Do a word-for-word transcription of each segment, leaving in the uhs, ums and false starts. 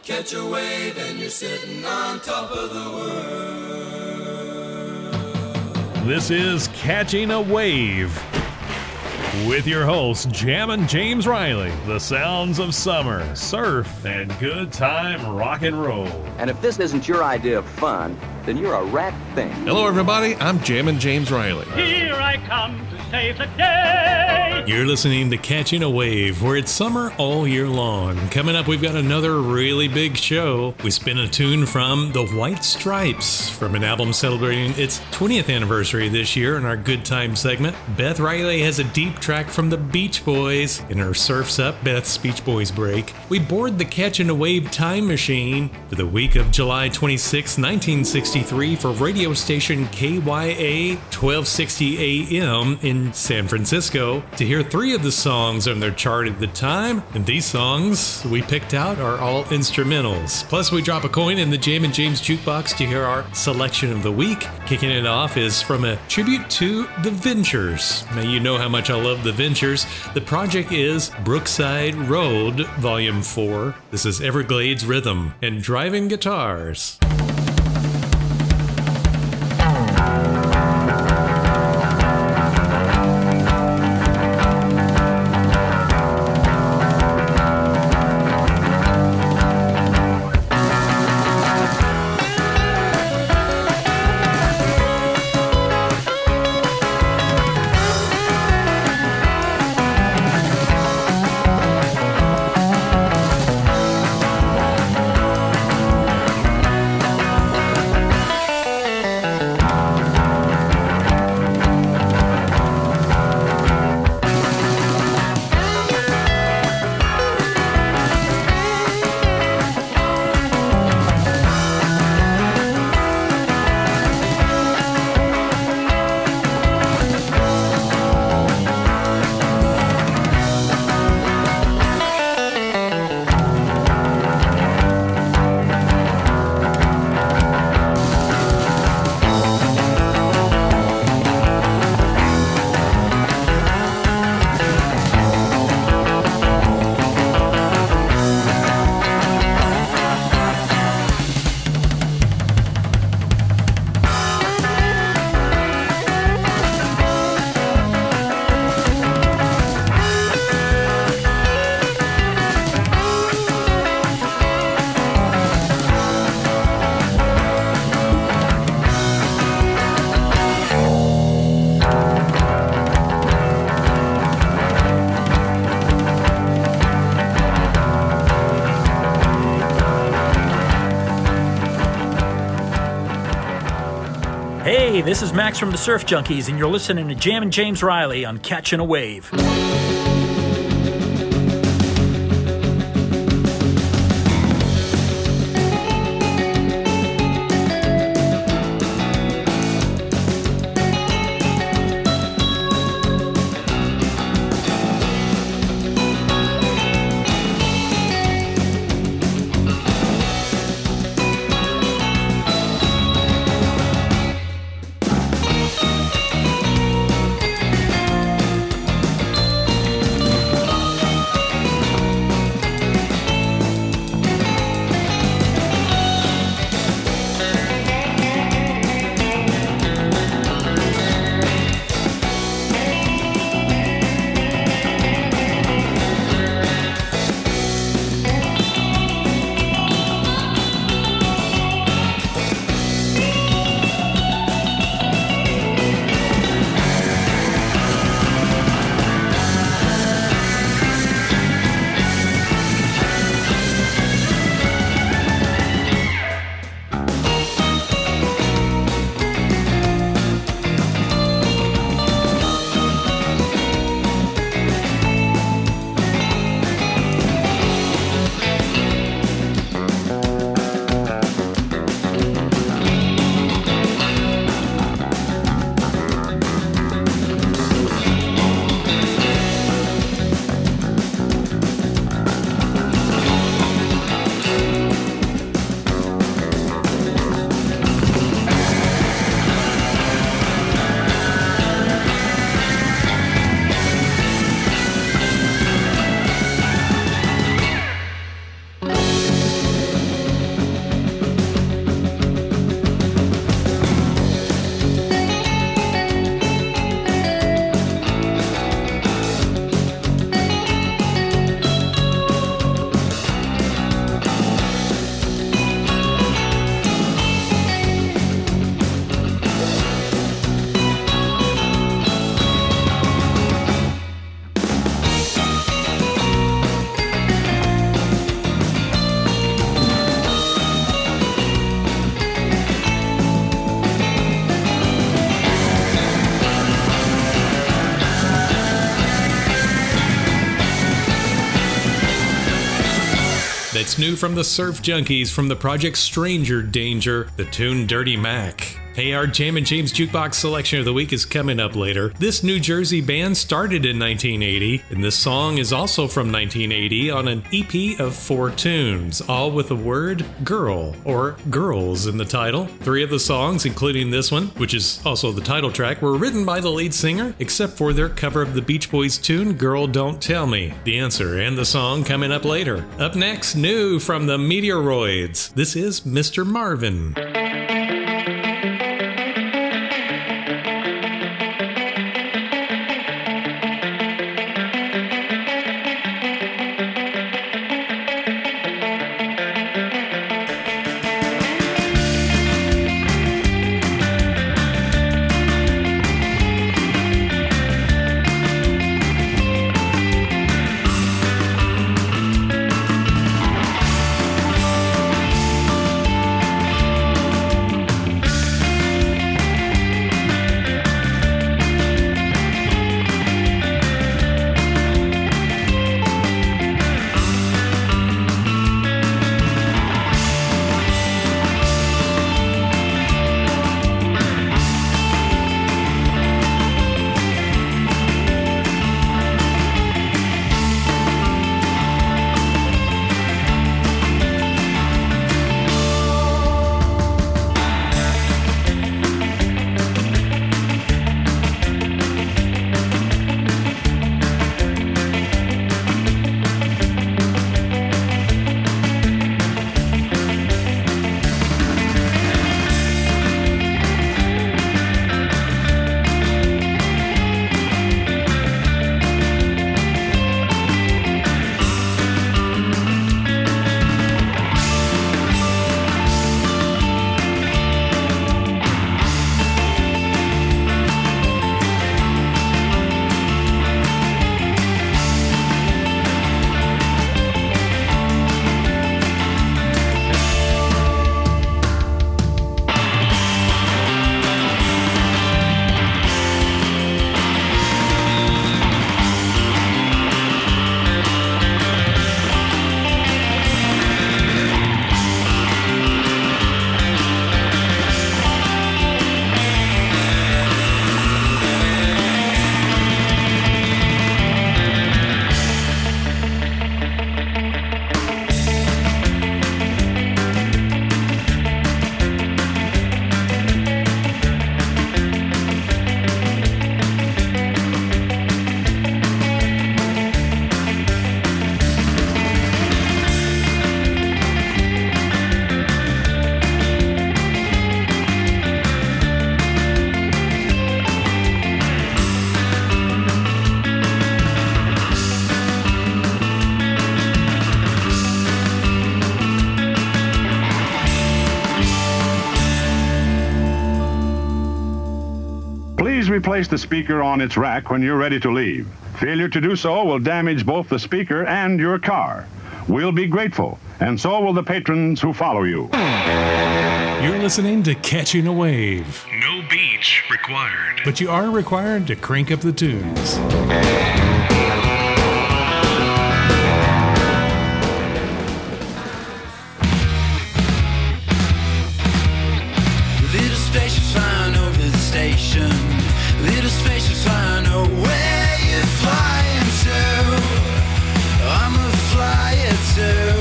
Catch a wave and you're sitting on top of the world. This is Catching a Wave with your hosts, Jammin' James Riley, the sounds of summer, surf, and good time rock and roll. And if this isn't your idea of fun, then you're a rat thing. Hello, everybody. I'm Jammin' James Riley. Here I come to save the day. You're listening to Catching a Wave, where it's summer all year long. Coming up, we've got another really big show. We spin a tune from The White Stripes from an album celebrating its twentieth anniversary this year in our Good Time segment. Beth Riley has a deep track from the Beach Boys in her Surf's Up Beth's Beach Boys break. We board the Catching a Wave time machine for the week of July twenty-sixth, nineteen sixty-three for radio station K Y A twelve sixty A M in San Francisco to hear three of the songs on their chart at the time, and these songs we picked out are all instrumentals. Plus, we drop a coin in the Jammin' James Jukebox to hear our selection of the week. Kicking it off is from a tribute to The Ventures. Now, you know how much I love The Ventures. The project is Brookside Road, Volume four. This is Everglades Rhythm and Driving Guitars. Hey, this is Max from the Surf Junkies, and you're listening to Jammin' James Riley on Catchin' a Wave. That's new from the Surf Junkies from the project Stranger Danger, the tune Dirty Mac. Hey, our Jam and James Jukebox Selection of the Week is coming up later. This New Jersey band started in nineteen eighty, and this song is also from nineteen eighty on an E P of four tunes, all with the word girl or girls in the title. Three of the songs, including this one, which is also the title track, were written by the lead singer, except for their cover of the Beach Boys tune Girl Don't Tell Me. The answer and the song coming up later. Up next, new from the Meteoroids. This is Mister Marvin. Replace the speaker on its rack when you're ready to leave. Failure to do so will damage both the speaker and your car. We'll be grateful, and so will the patrons who follow you. You're listening to Catching a Wave. No beach required. But you are required to crank up the tunes. Little spaceship flying over the station. Little spaceship flying over where you flying to. I'm a flyer too.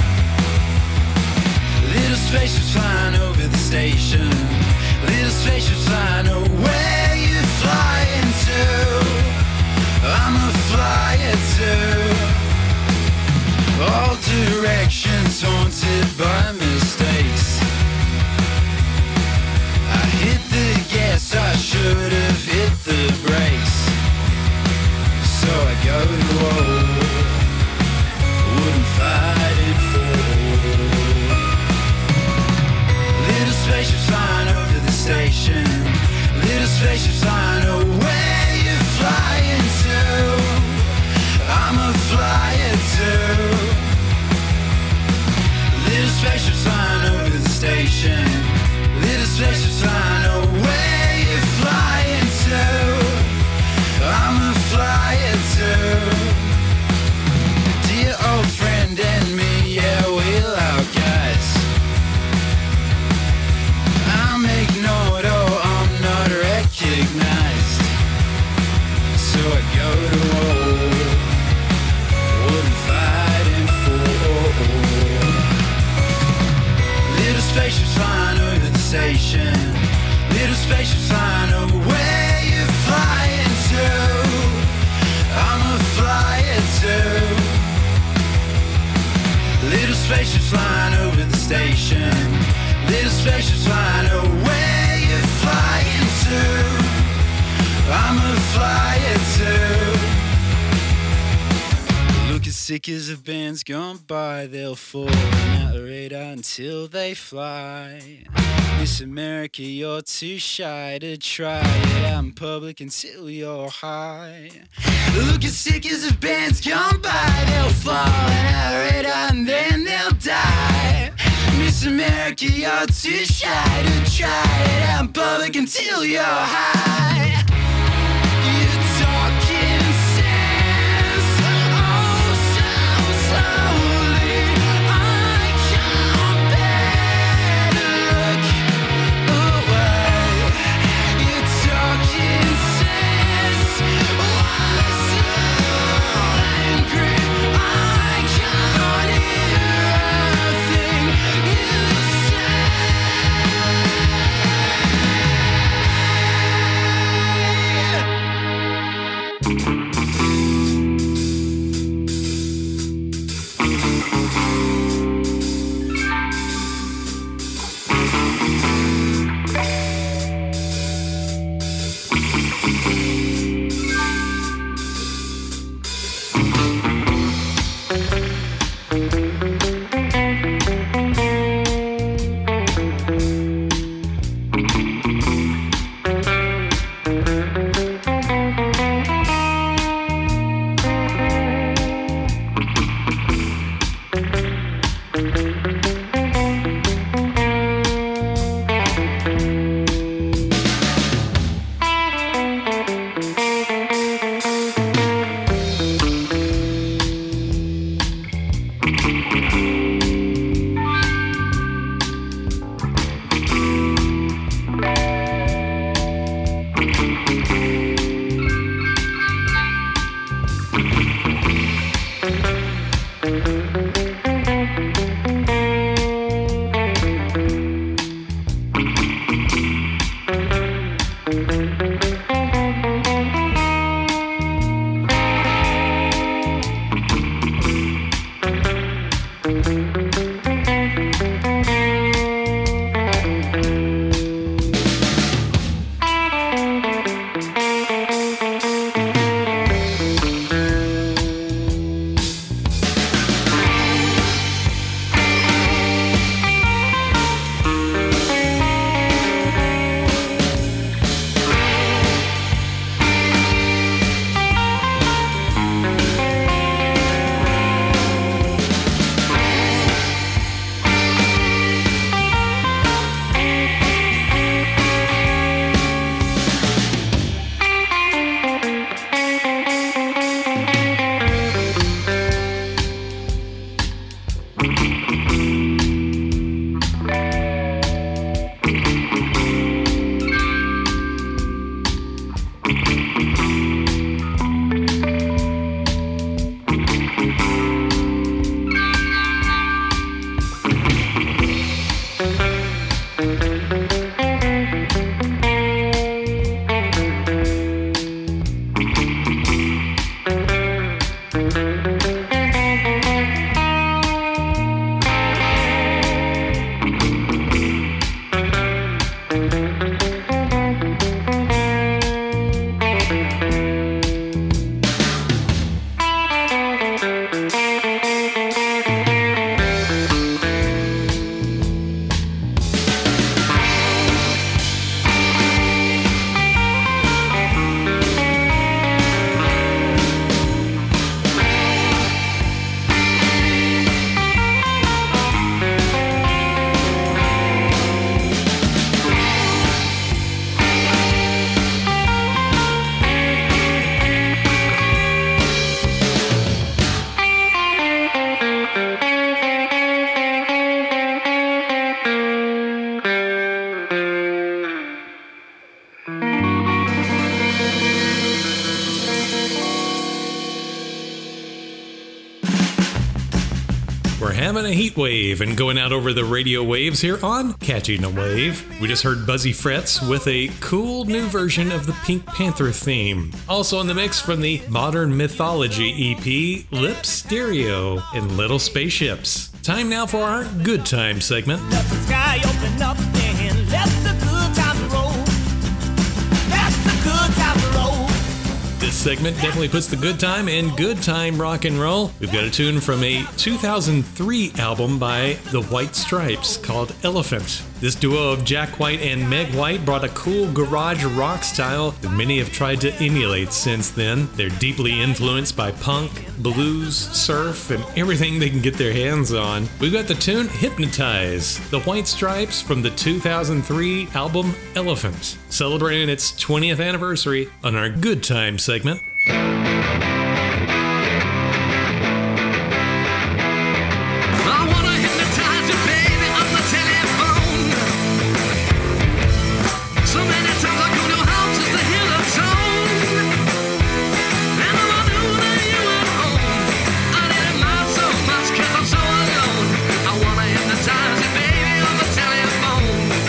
Little spaceship flying over the station. Little spaceship flying over where you flying to. I'm station. Little spaceship flying away, you're flying too. I'm a flyer too. Little spaceship flying over the station. Little spaceship flying away, you're flying too. I'm a flyer too. Look as sick as the band's gone by. They'll fall out the radar until they fly. Miss America, you're too shy to try it out in public until you're high. Look as sick as the band's gone by. They'll fall out the radar and then they'll die. Miss America, you're too shy to try it out in public until you're high. You're talking sense, oh so slowly. I can't bear to look away. You're talking sense, why so angry? I can't hear a thing you say. having a heat wave and going out over the radio waves here on Catching a Wave. We just heard Buzzy Fretz with a cool new version of the Pink Panther theme. Also in the mix from the Modern Mythology E P, Lip Stereo and Little Spaceships. Time now for our Good Time segment. Let the sky open up and let the good times roll. Let the good times roll. This segment definitely puts the good time in good time rock and roll. We've got a tune from a two thousand three album by the White Stripes called Elephant. This duo of Jack White and Meg White brought a cool garage rock style that many have tried to emulate since then. They're deeply influenced by punk, blues, surf, and everything they can get their hands on. We've got the tune Hypnotize, the White Stripes from the two thousand three album Elephant, celebrating its twentieth anniversary on our Good Time segment.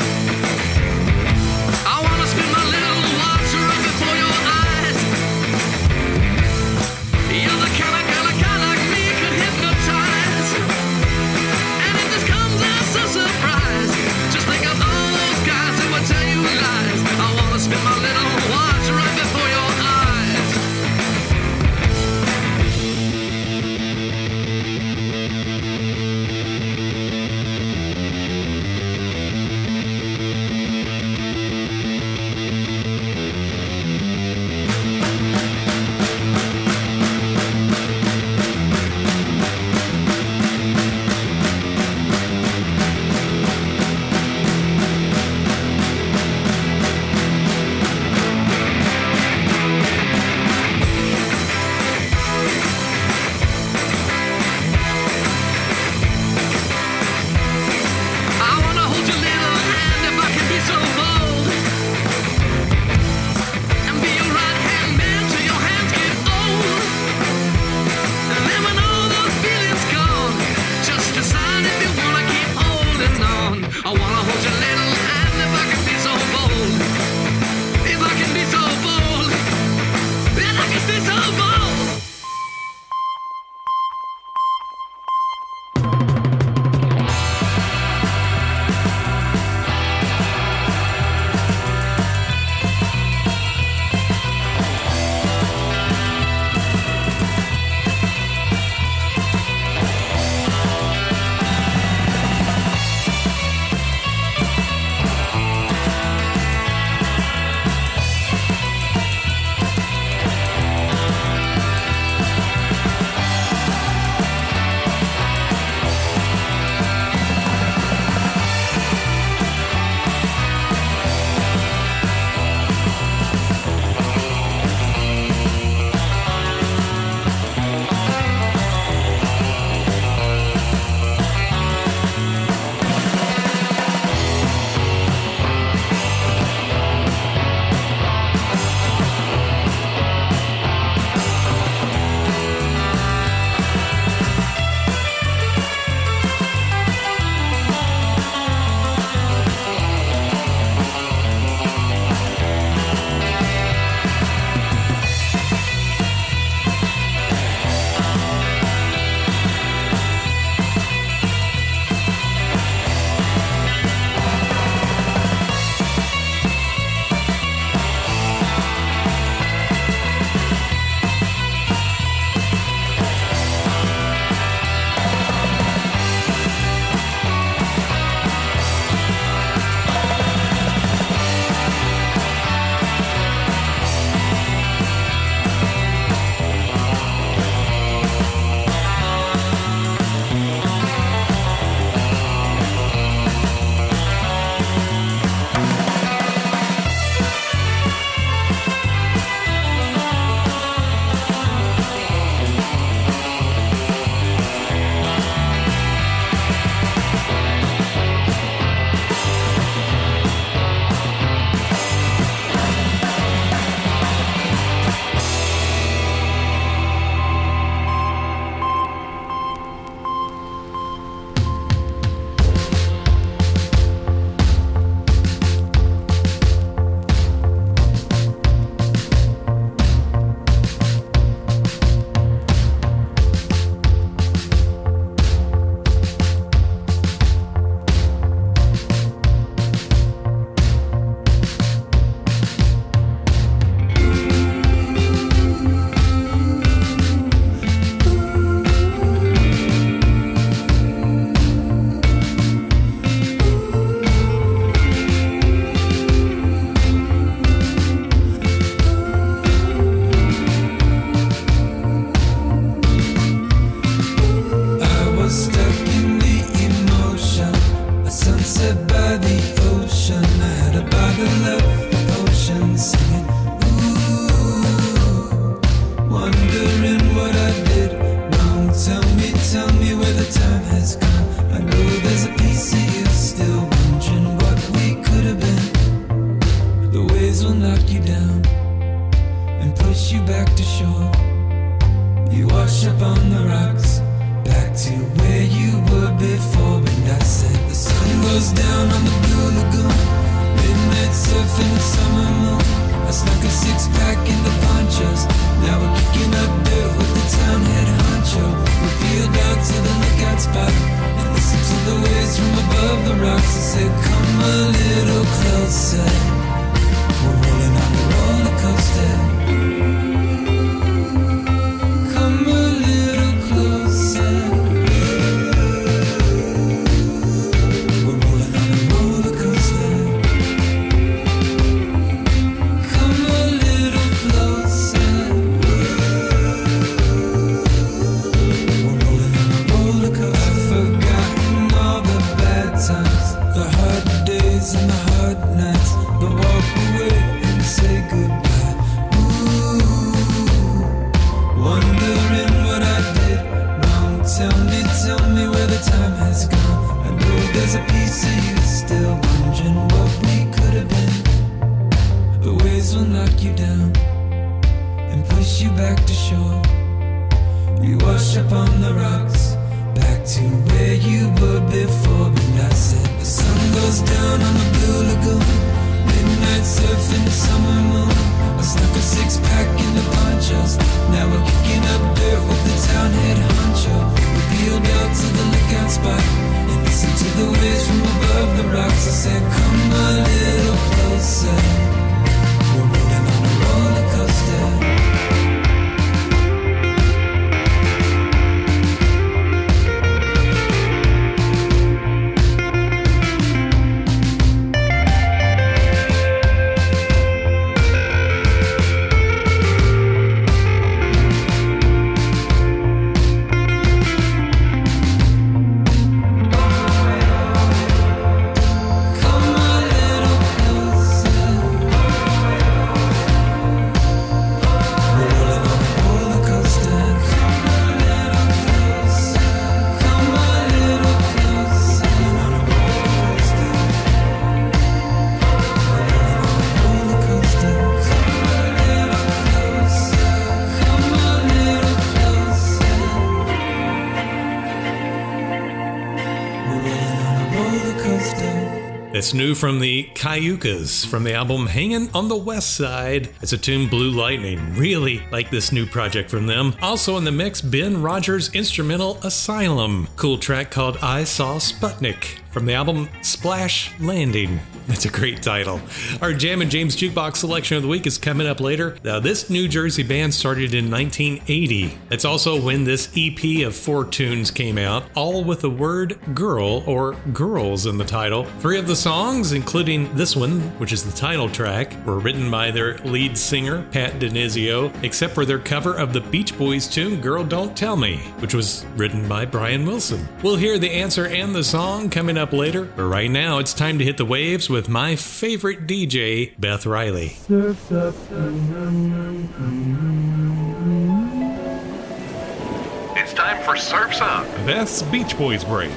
I wanna spin my little watch right before your eyes. the love potion singing, ooh, wondering what I did wrong. Tell me, tell me where the time has gone. I know there's a piece of you still wondering what we could have been. The waves will knock you down and push you back to shore. You wash up on the rocks, back to where you were before. And I said the sun goes down on the blue lagoon, midnight surfing the summer moon. I snuck a six-pack in the ponchos. Now we're kicking up dirt with the town head honcho. We peeled down to the lookout spot and listened to the waves from above the rocks. I said, come a little closer, we're rolling on a roller coaster. Come a little closer, we're rolling on a roller coaster. Come a little closer, we're rolling on a roller coaster. I've forgotten all the bad times, the hard days and the hard nights, but walk away and say goodbye. Ooh, wondering what I did wrong. Tell me, tell me where the time has gone. I know there's a piece of you still wondering what we could have been. The waves will knock you down and push you back to shore. You wash up on the rocks, back to where you were before. And I said the sun goes down on the blue lagoon, midnight surfing the summer moon. I snuck a six-pack in the ponchos. Now we're kicking up dirt with the town head honcho. We peeled out to the lookout spot and listened to the waves from above the rocks. I said, come a little closer, we're rolling on a roller coaster. It's new from the Cayucas from the album Hanging on the West Side. It's a tune, Blue Lightning. Really like this new project from them. Also in the mix, Ben Rogers' instrumental Asylum. Cool track called I Saw Sputnik from the album Splash Landing. That's a great title. Our Jam and James Jukebox selection of the week is coming up later. Now, this New Jersey band started in nineteen eighty. That's also when this E P of four tunes came out, all with the word girl or girls in the title. Three of the songs, including this one, which is the title track, were written by their lead singer, Pat DiNizio, except for their cover of the Beach Boys tune, Girl Don't Tell Me, which was written by Brian Wilson. We'll hear the answer and the song coming up later, but right now it's time to hit the waves with my favorite D J, Beth Riley. Surf's up. It's time for Surf's Up, Beth's Beach Boys break.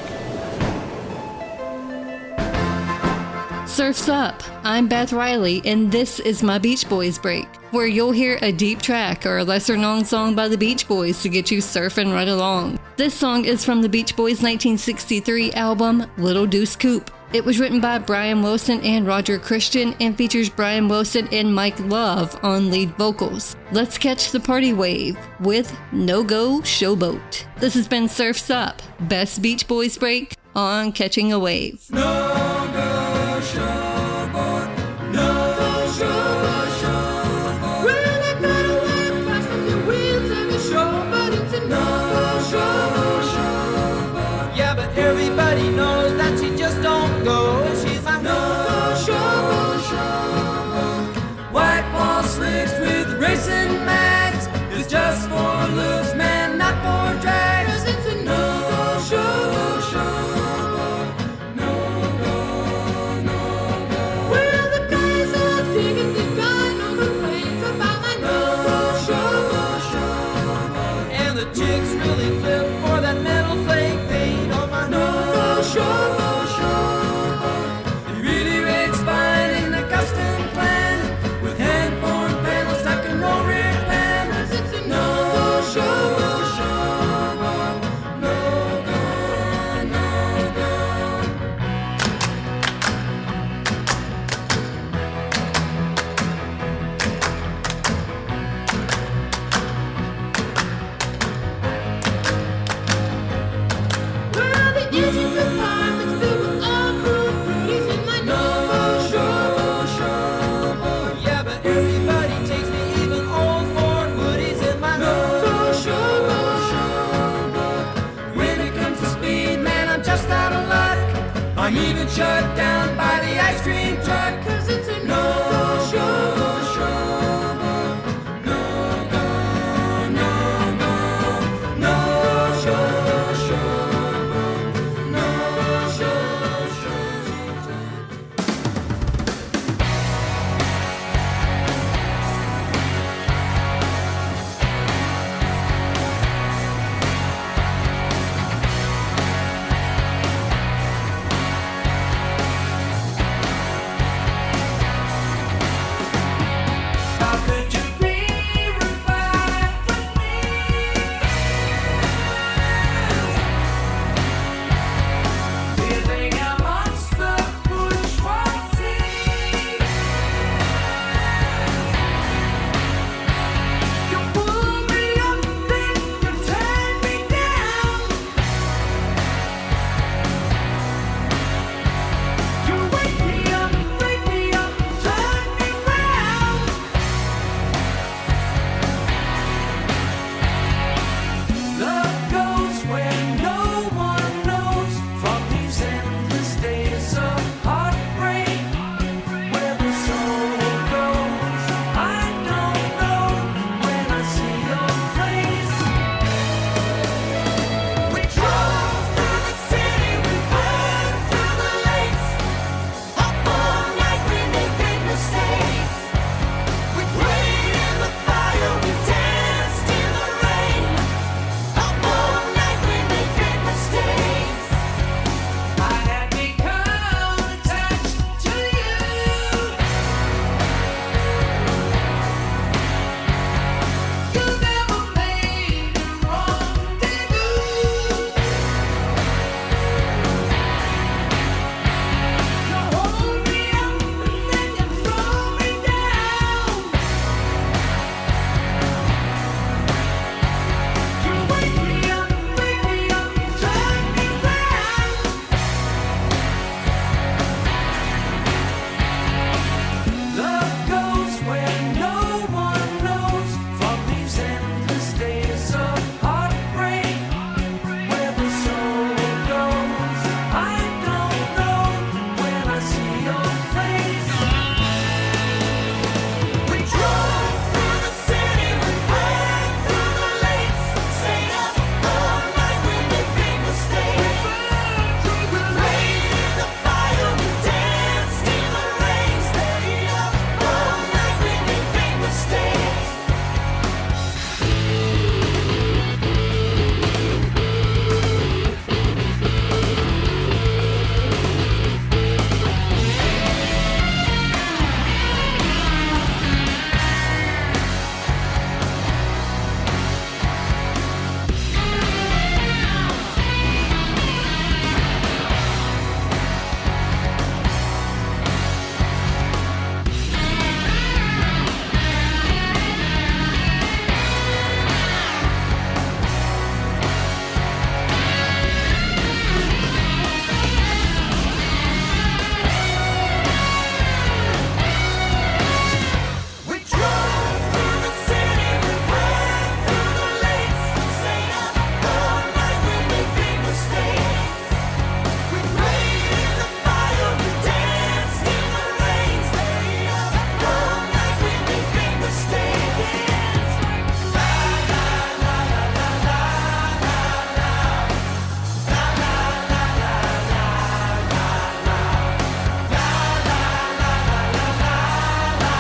Surf's Up. I'm Beth Riley, and this is my Beach Boys break, where you'll hear a deep track or a lesser-known song by the Beach Boys to get you surfing right along. This song is from the Beach Boys' nineteen sixty-three album, Little Deuce Coupe. It was written by Brian Wilson and Roger Christian and features Brian Wilson and Mike Love on lead vocals. Let's catch the party wave with No Go Showboat. This has been Surf's Up, best Beach Boys break on Catching a Wave. No go showboat, no go showboat, showboat. Well, I got a wine flash from the wheels of a showboat. It's a no go showboat, showboat. Yeah, but everybody knows that she just don't go. She's a no go showboat, showboat. White wall slicks with racing mags is just for looks, man, not for drags. It's a no go showboat, showboat. No go, no go. Well, the guy I'm even shut down by the ice cream truck, 'cause it's a no-go showboat. No-go, no-go, no-show showboat. No-show showboat. How could you be revived with me? Living amongst the bourgeoisie. You pull me up, then you turn me down. You wake me up, wake me up, turn me round. Love goes where no one knows, from these endless days of heartbreak. Where the soul goes, I don't know. When I see your face, we drove through the city, we burned through the lakes. Up all night, we made big mistakes. We prayed in the fire, we danced in the rain. Up all night, we made big mistakes. I had become attached to you. You never made a rendezvous. You hold me up and then you throw me down. You wake me up, wake me up, turn me round. Love goes where no one knows, from these endless days of heartbreak. Where the soul goes, I don't know. When I see your face, we drove through the city, we burned through the lakes. Stayed up all night, we made big mistakes. We prayed in the fire, we danced in the rain. Stayed up all night, we made big mistakes. We drove through the city, we burned through the lakes. Stayed up all night, we made big mistakes. We prayed in the fire, we danced in the rain. Stayed up all night, we made big mistakes. La la la la la la la la. La la la la la la la. La la la la la la la.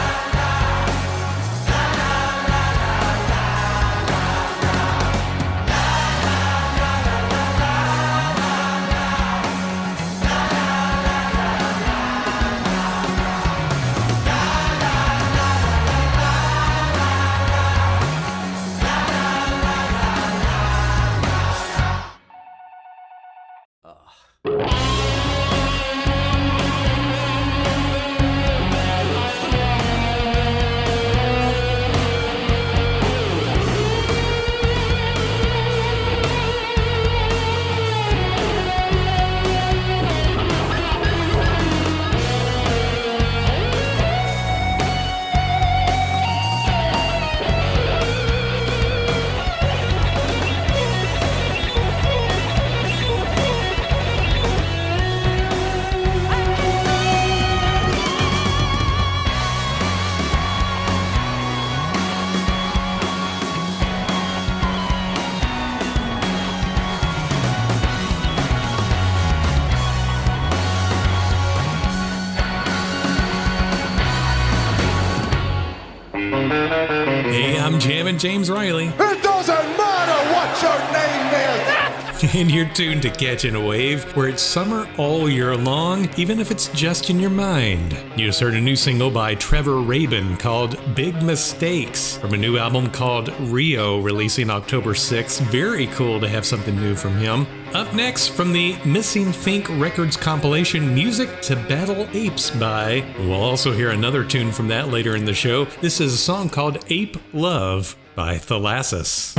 I'm Jammin' James Riley. It doesn't matter what your name is. And you're tuned to Catching a Wave, where it's summer all year long, even if it's just in your mind. You just heard a new single by Trevor Rabin called Big Mistakes from a new album called Rio, releasing October sixth. Very cool to have something new from him. Up next, from the Missing Fink Records compilation, Music to Battle Apes by, we'll also hear another tune from that later in the show. This is a song called Ape Love by Thalassus.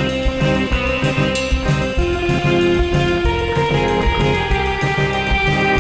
Thank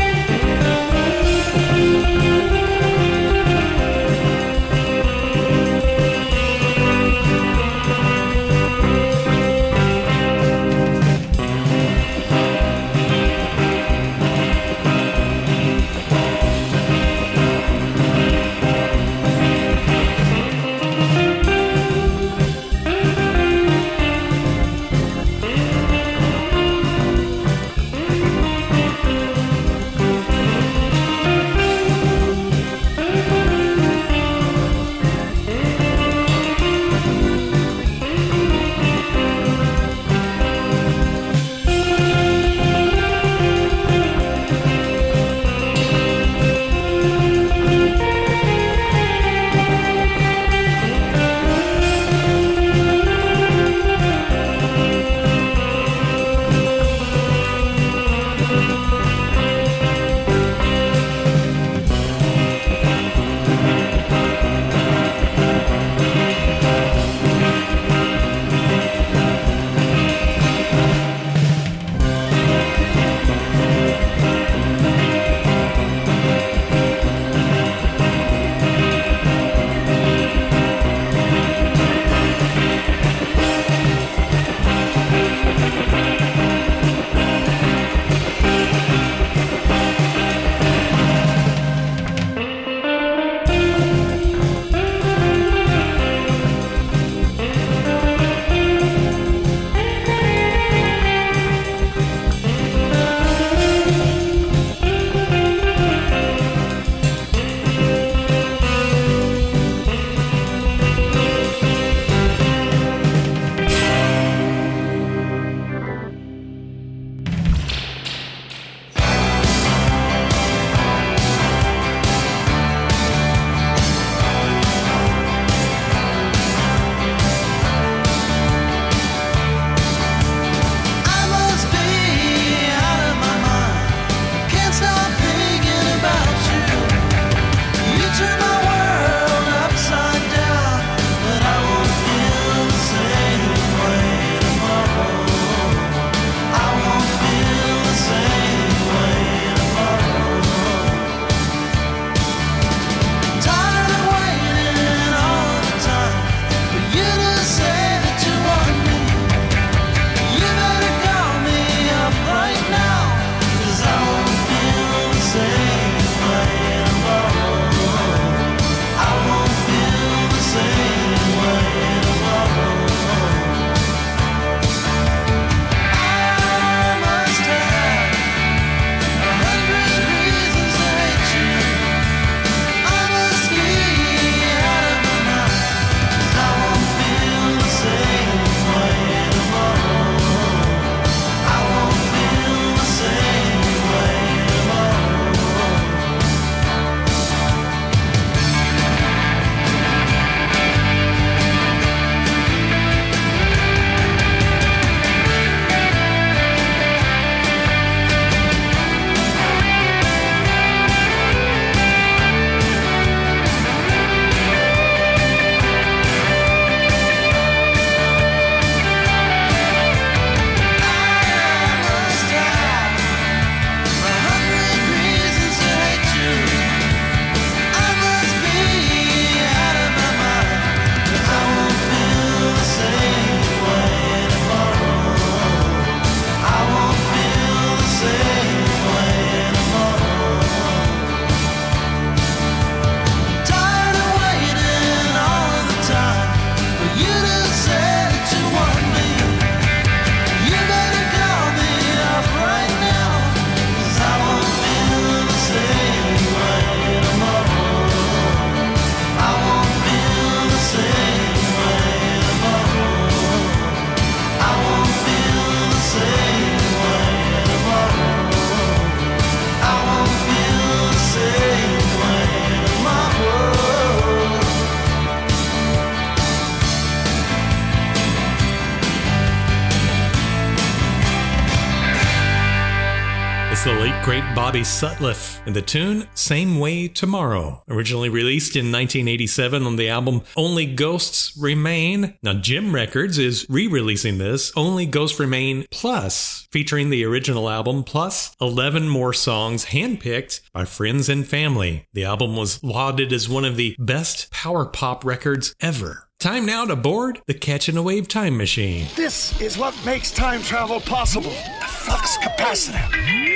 was the late great Bobby Sutcliffe and the tune Same Way Tomorrow, originally released in nineteen eighty-seven on the album Only Ghosts Remain. Now Jim Records is re-releasing this Only Ghosts Remain Plus, featuring the original album plus eleven more songs handpicked by friends and family. The album was lauded as one of the best power pop records ever. Time now to board the Catching a Wave time machine. This is what makes time travel possible. The flux capacitor.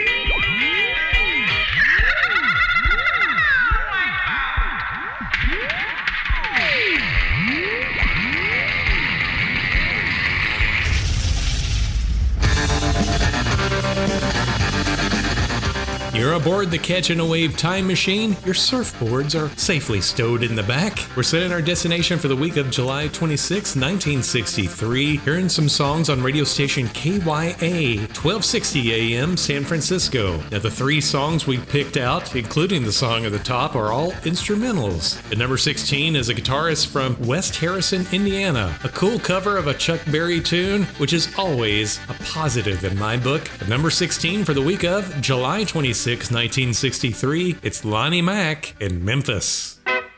You're aboard the Catching a Wave time machine. Your surfboards are safely stowed in the back. We're setting our destination for the week of July twenty-sixth, nineteen sixty-three. Hearing some songs on radio station K Y A, twelve sixty A M, San Francisco. Now, the three songs we picked out, including the song at the top, are all instrumentals. At number sixteen is a guitarist from West Harrison, Indiana. A cool cover of a Chuck Berry tune, which is always a positive in my book. At number sixteen for the week of July twenty-sixth, nineteen sixty-three, it's Lonnie Mack in Memphis.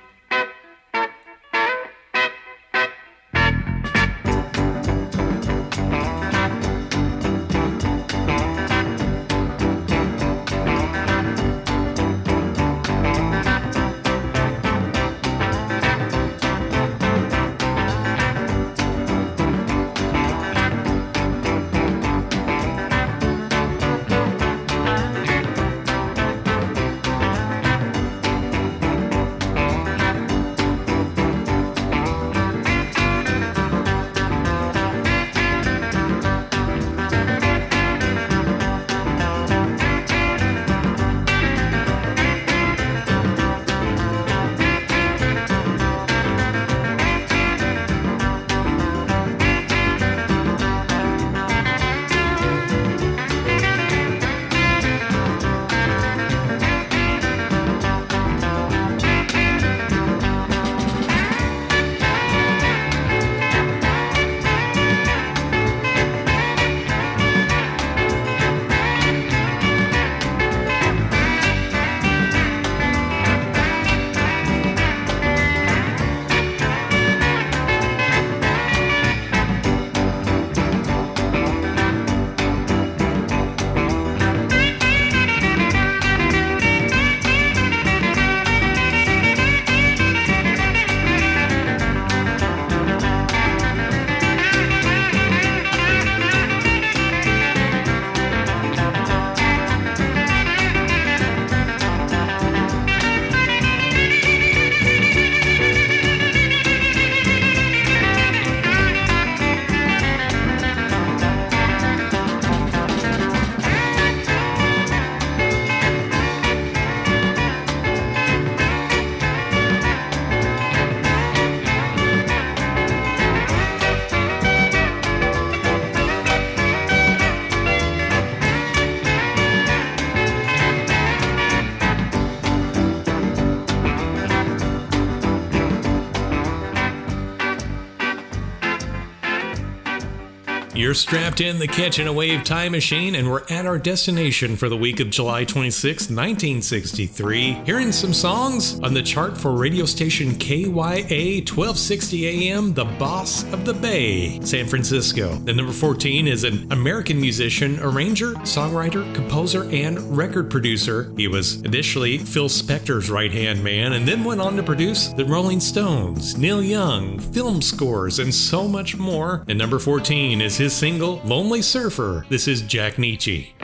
You're strapped in the Catching a Wave time machine, and we're at our destination for the week of July twenty-sixth, nineteen sixty-three. Hearing some songs on the chart for radio station K Y A, twelve sixty A M, the boss of the Bay, San Francisco. The number fourteen is an American musician, arranger, songwriter, composer, and record producer. He was initially Phil Spector's right-hand man, and then went on to produce the Rolling Stones, Neil Young, film scores, and so much more. And number fourteen is his single, Lonely Surfer. This is Jack Nietzsche.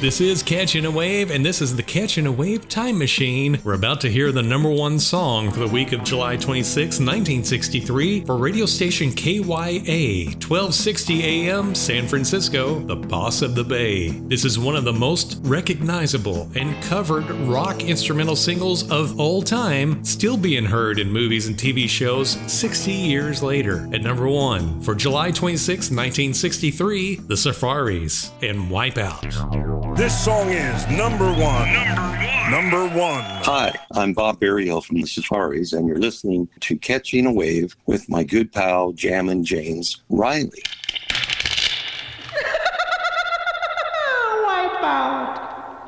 This is Catching a Wave, and this is the Catching a Wave Time Machine. We're about to hear the number one song for the week of July twenty-sixth, nineteen sixty-three, for radio station K Y A, twelve sixty A M, San Francisco, the Boss of the Bay. This is one of the most recognizable and covered rock instrumental singles of all time, still being heard in movies and T V shows sixty years later. At number one, for July twenty-sixth, nineteen sixty-three, The Safaris and Wipeout. This song is number one. Number one. Number one. Hi, I'm Bob Berryhill from the Safaris, and you're listening to Catching a Wave with my good pal, Jammin' James Riley. Wipeout.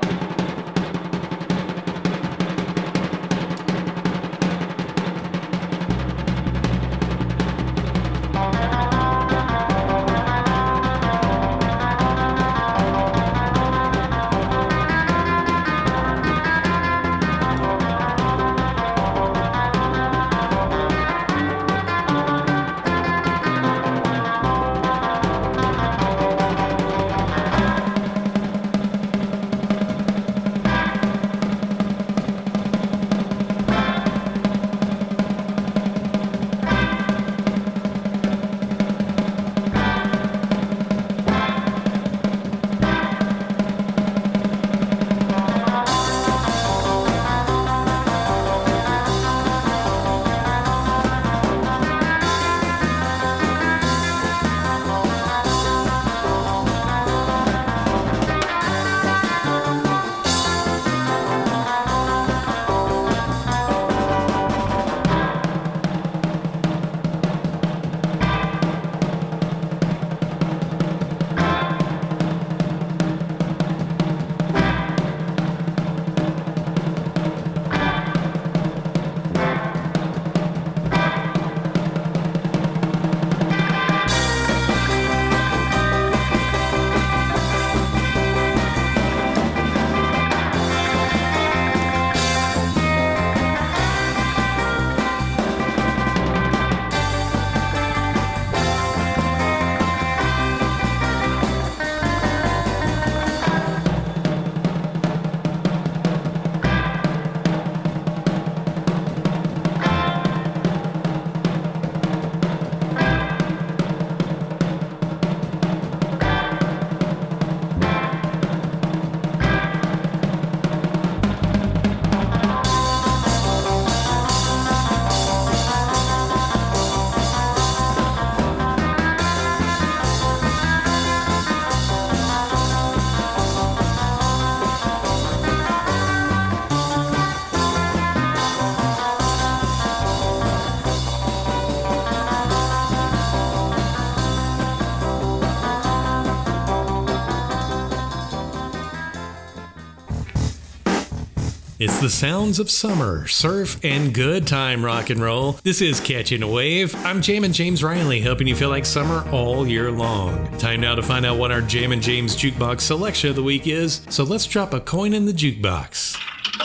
It's the sounds of summer, surf, and good time rock and roll. This is Catching a Wave. I'm Jammin' James Riley, helping you feel like summer all year long. Time now to find out what our Jammin' James Jukebox selection of the week is, so let's drop a coin in the jukebox.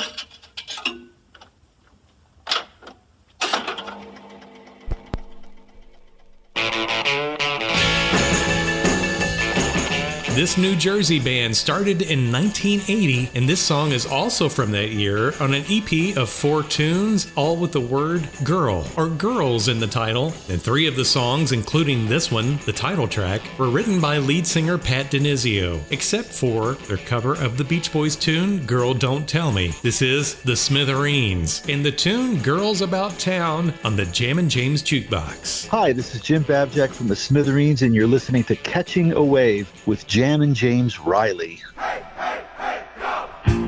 This New Jersey band started in nineteen eighty, and this song is also from that year on an E P of four tunes, all with the word girl or girls in the title. And three of the songs, including this one, the title track, were written by lead singer Pat Denizio, except for their cover of the Beach Boys tune, Girl Don't Tell Me. This is The Smithereens, and the tune Girls About Town on the Jammin' James Jukebox. Hi, this is Jim Babjack from the Smithereens, and you're listening to Catching a Wave with Jammin' James Riley. Hey, hey, hey, go!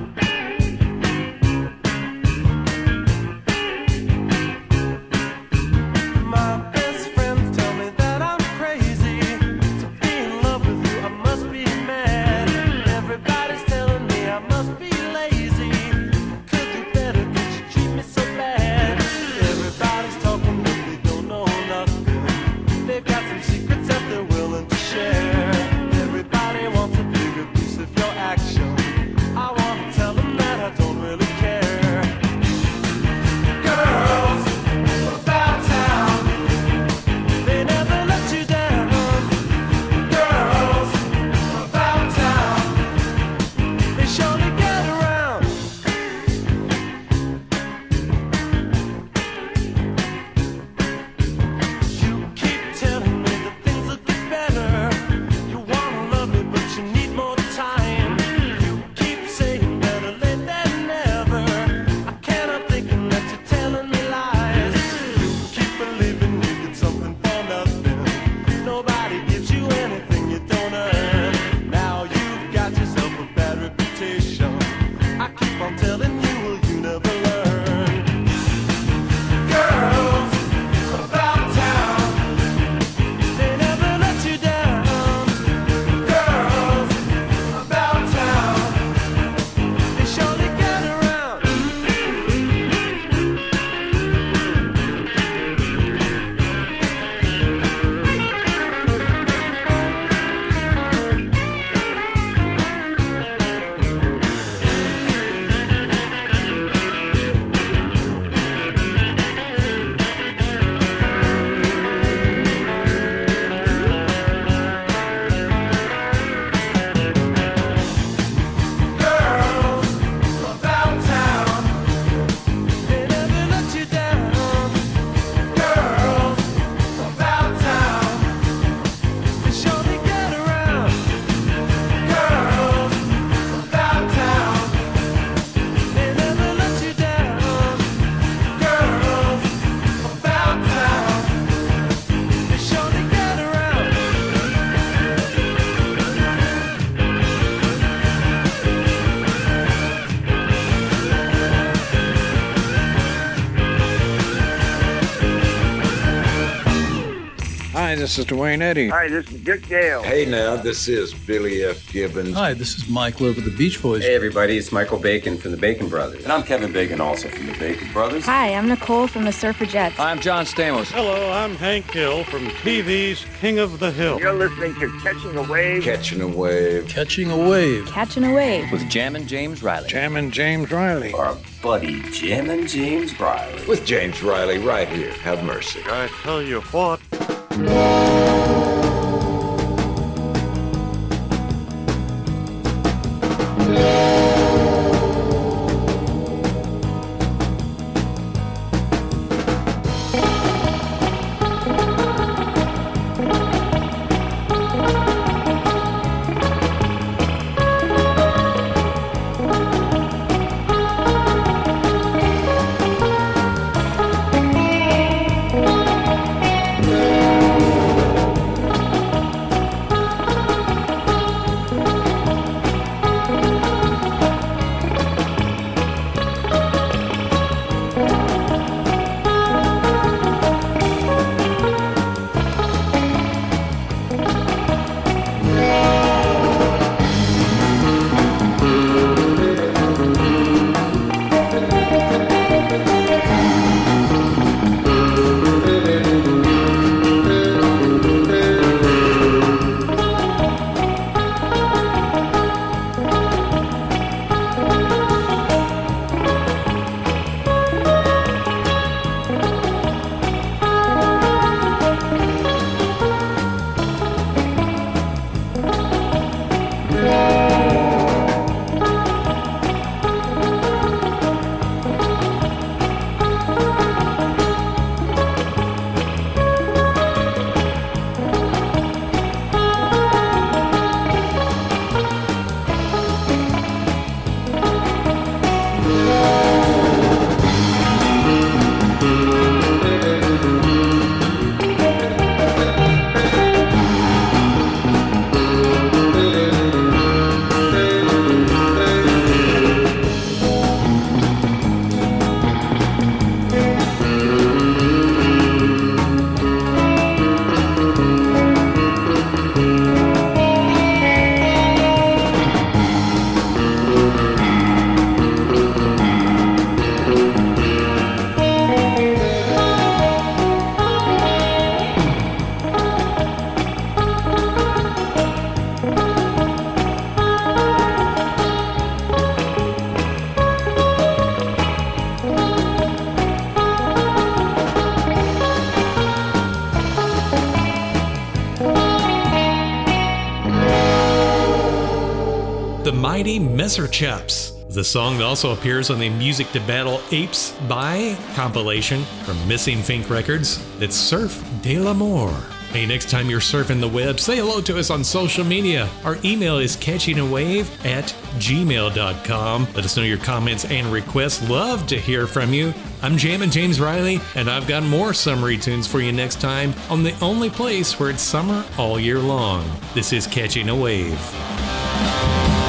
My best friends tell me that I'm crazy. To be in love with you, I must be mad. Everybody's telling me I must be lazy. Could do better, could you treat me so bad? Everybody's talking, but they don't know nothing. They've got some secrets that they're willing to share. Everybody wants a bigger piece of your get you anything you don't earn. Now you've got yourself a bad reputation. I keep on telling you, well, you never learn. Girls about town, they never let you down. Girls about town, they surely get around. Hi, this is Dwayne Eddy. Hi, this is Dick Dale. Hey now, this is Billy F. Gibbons. Hi, this is Mike Loeb of the Beach Boys. Hey everybody, it's Michael Bacon from the Bacon Brothers. And I'm Kevin Bacon, also from the Bacon Brothers. Hi, I'm Nicole from the Surfragettes. I'm John Stamos. Hello, I'm Hank Hill from T V's King of the Hill. You're listening to Catching a Wave. Catching a Wave. Catching a Wave. Catching a Wave. With Jammin' James Riley. Jammin' James Riley. Our buddy Jammin' James Riley. With James Riley right here. Have mercy. I tell you what. Mighty Messerchaps. The song also appears on the Music to Battle Apes by compilation from Missing Fink Records. It's Surf de l'Amour. Hey, next time you're surfing the web, say hello to us on social media. Our email is catchingawave at gmail dot com. Let us know your comments and requests. Love to hear from you. I'm Jammin' James Riley, and I've got more summery tunes for you next time on the only place where it's summer all year long. This is Catching a Wave.